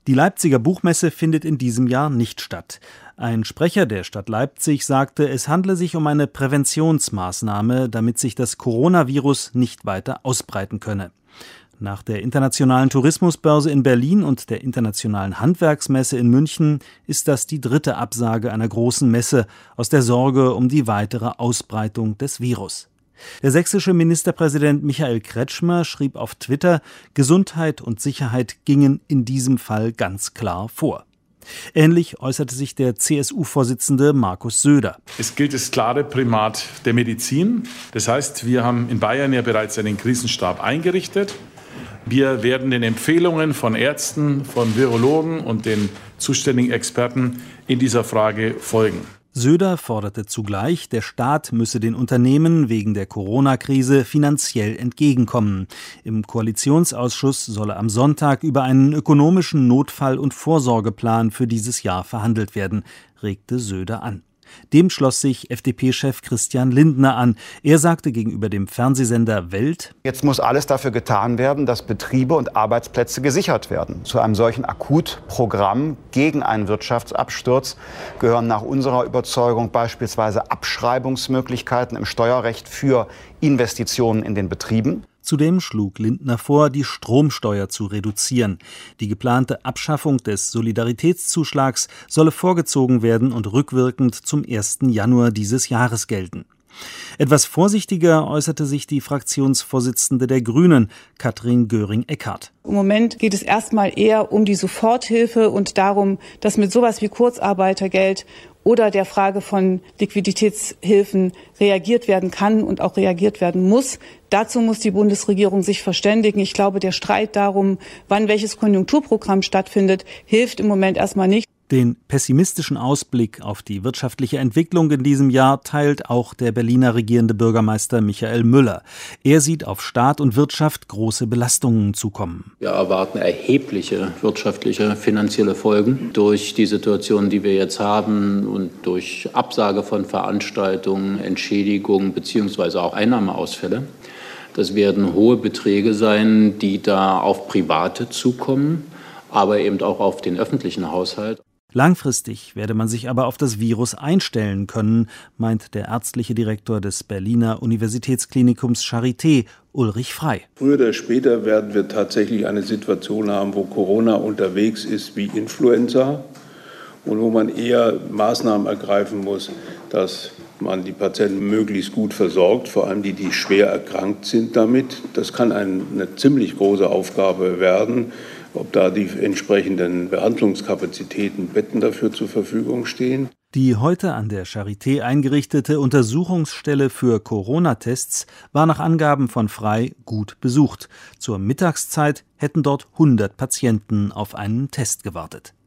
Die Leipziger Buchmesse findet in diesem Jahr nicht statt. Ein Sprecher der Stadt Leipzig sagte, es handle sich um eine Präventionsmaßnahme, damit sich das Coronavirus nicht weiter ausbreiten könne. Nach der Internationalen Tourismusbörse in Berlin und der Internationalen Handwerksmesse in München ist das die dritte Absage einer großen Messe aus der Sorge um die weitere Ausbreitung des Virus. Der sächsische Ministerpräsident Michael Kretschmer schrieb auf Twitter, Gesundheit und Sicherheit gingen in diesem Fall ganz klar vor. Ähnlich äußerte sich der CSU-Vorsitzende Markus Söder. Es gilt das klare Primat der Medizin. Das heißt, wir haben in Bayern ja bereits einen Krisenstab eingerichtet. Wir werden den Empfehlungen von Ärzten, von Virologen und den zuständigen Experten in dieser Frage folgen. Söder forderte zugleich, der Staat müsse den Unternehmen wegen der Corona-Krise finanziell entgegenkommen. Im Koalitionsausschuss solle am Sonntag über einen ökonomischen Notfall- und Vorsorgeplan für dieses Jahr verhandelt werden, regte Söder an. Dem schloss sich FDP-Chef Christian Lindner an. Er sagte gegenüber dem Fernsehsender Welt: Jetzt muss alles dafür getan werden, dass Betriebe und Arbeitsplätze gesichert werden. Zu einem solchen Akutprogramm gegen einen Wirtschaftsabsturz gehören nach unserer Überzeugung beispielsweise Abschreibungsmöglichkeiten im Steuerrecht für Investitionen in den Betrieben. Zudem schlug Lindner vor, die Stromsteuer zu reduzieren. Die geplante Abschaffung des Solidaritätszuschlags solle vorgezogen werden und rückwirkend zum 1. Januar dieses Jahres gelten. Etwas vorsichtiger äußerte sich die Fraktionsvorsitzende der Grünen, Katrin Göring-Eckardt. Im Moment geht es erstmal eher um die Soforthilfe und darum, dass mit sowas wie Kurzarbeitergeld oder der Frage von Liquiditätshilfen reagiert werden kann und auch reagiert werden muss. Dazu muss die Bundesregierung sich verständigen. Ich glaube, der Streit darum, wann welches Konjunkturprogramm stattfindet, hilft im Moment erstmal nicht. Den pessimistischen Ausblick auf die wirtschaftliche Entwicklung in diesem Jahr teilt auch der Berliner regierende Bürgermeister Michael Müller. Er sieht auf Staat und Wirtschaft große Belastungen zukommen. Wir erwarten erhebliche wirtschaftliche, finanzielle Folgen durch die Situation, die wir jetzt haben und durch Absage von Veranstaltungen, Entschädigungen bzw. auch Einnahmeausfälle. Das werden hohe Beträge sein, die da auf Private zukommen, aber eben auch auf den öffentlichen Haushalt. Langfristig werde man sich aber auf das Virus einstellen können, meint der ärztliche Direktor des Berliner Universitätsklinikums Charité, Ulrich Frey. Früher oder später werden wir tatsächlich eine Situation haben, wo Corona unterwegs ist wie Influenza und wo man eher Maßnahmen ergreifen muss, dass man die Patienten möglichst gut versorgt, vor allem die, die schwer erkrankt sind damit. Das kann eine ziemlich große Aufgabe werden. Ob da die entsprechenden Behandlungskapazitäten, Betten dafür zur Verfügung stehen. Die heute an der Charité eingerichtete Untersuchungsstelle für Corona-Tests war nach Angaben von Frey gut besucht. Zur Mittagszeit hätten dort 100 Patienten auf einen Test gewartet.